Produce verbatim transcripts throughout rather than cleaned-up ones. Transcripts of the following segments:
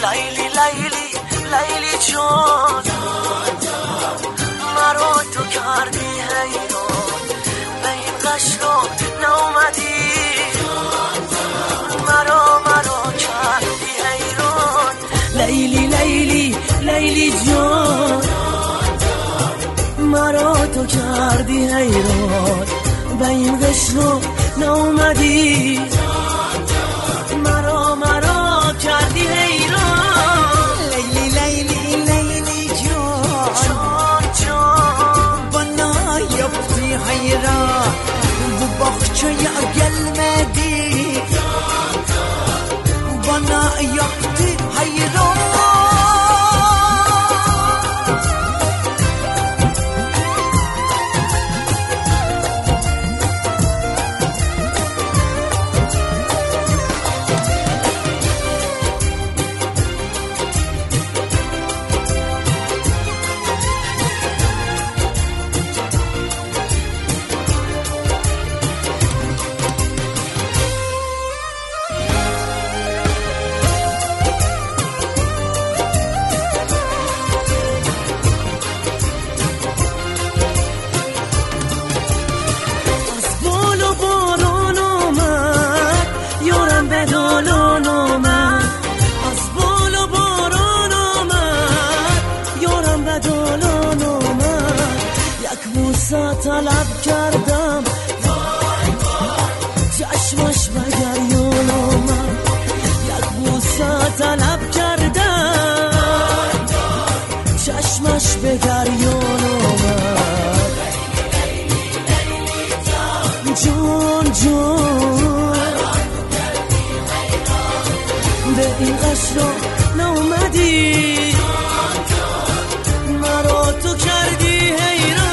لیلی لیلی لیلی جان مرا تو کردی حیران به این قشرا نومدی مرا مرا کردی حیران لیلی لیلی لیلی جان مرا تو کردی حیران به این قشرا نومدی مرا مرا کردی حیران لیلی لیلی لیلی جان جان جان bana yaptı hayran bu bahçeye gelmedi bana yaptı hayran طلب کردم چشمش بگر یونم یک بوسه طلب کردم چشمش بگر یونم جون جون به این قشرا نومدی مرا تو کردی حیران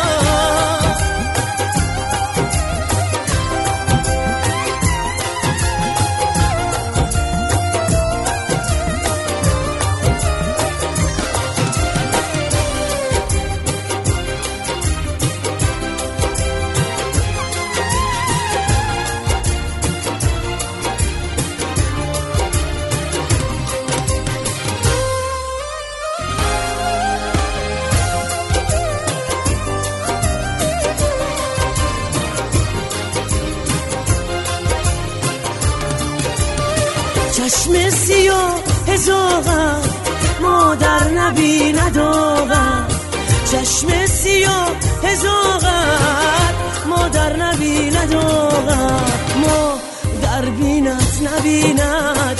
چشم سیاه هزاغم مادر نبیند آغم چشم سیاه هزاغم مادر نبیند آغم مادر بیند نبیند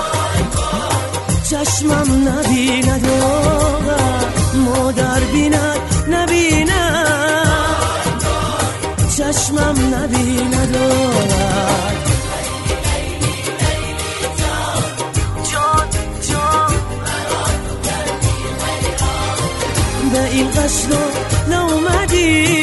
چشمم نبیند آغم مادر بیند نبیند چشمم نبیند آغم به این قشرا نومدی